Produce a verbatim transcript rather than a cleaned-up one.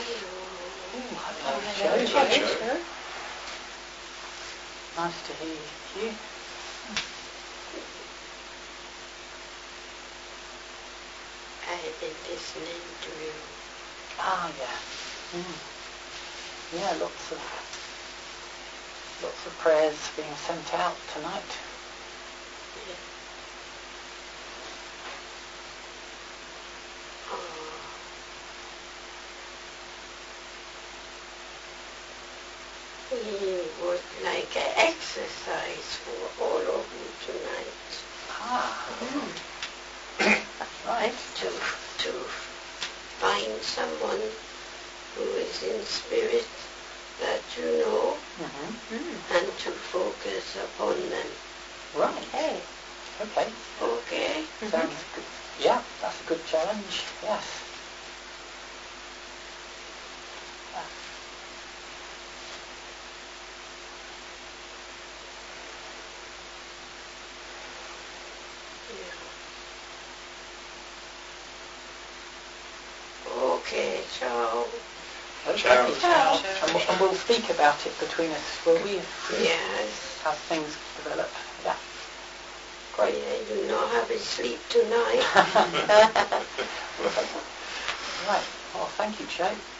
Ooh, hello, Hello, Joe. Joe. Joe. Nice to hear you. I've been listening to you. Ah, yeah. Mm. Yeah, lots of lots of prayers being sent out tonight. Yeah. Oh. It was like an exercise for all of you tonight. Ah, Mm. that's right. To, to find someone who is in spirit that you know, Mm-hmm. mm. and to focus upon them. Right. Hey. Okay. Okay. Sounds good. Yeah, that's a good challenge. Yes. Yeah. Okay, ciao. Okay. Ciao. Ciao. Ciao. And, we'll, and we'll speak about it between us, will we? Yes. How things develop. Yeah. Great. Yeah, you not have a sleep tonight. Right. Well, thank you, Joe.